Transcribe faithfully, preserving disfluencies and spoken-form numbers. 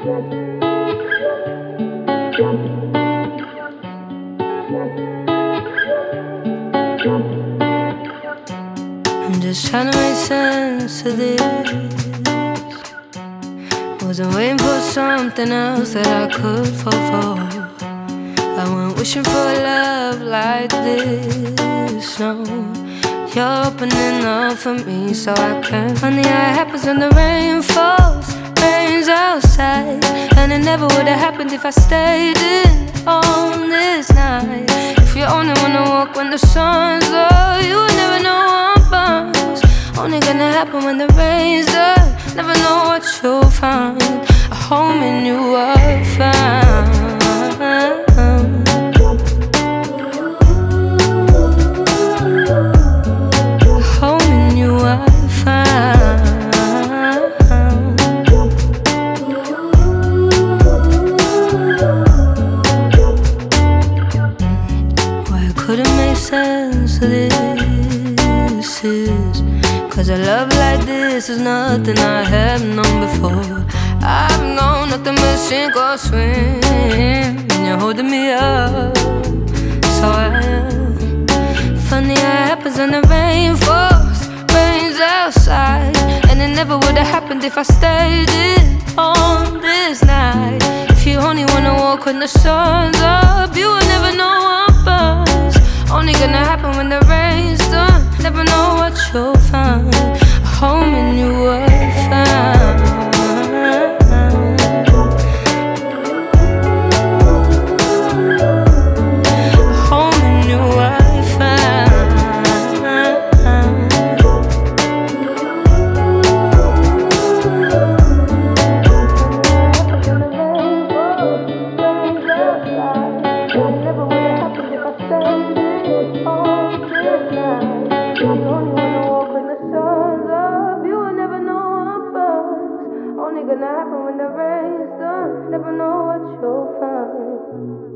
I'm just trying to make sense of this. Wasn't waiting for something else that I could fall for. I went wishing for a love like this. No, you're opening up for me so I can. Funny how it happens when the rain falls, rains outside. And it never would have happened if I stayed in on this night. If you only wanna walk when the sun's low, you would never know I'm bummed. Only gonna happen when the rain's done. Never know what you'll find. A home in you I'll find. Couldn't make sense of this is cause a love like this is nothing I have known before. I've known nothing but sink or swim, and you're holding me up, so I am. Funny how it happens when the rain falls, rains outside. And it never would have happened if I stayed in on this night. If you only wanna walk when the sun's up, you will never know I'm buzzed. Only gonna happen when the rain's done. Never know what you'll find. A home in you I'll find. A home in you I'll find. Never would have happened if I stayed. You only wanna walk when the sun's up. You will never know I'm buzzed. Only gonna happen when the rain's done. Never know what you'll find.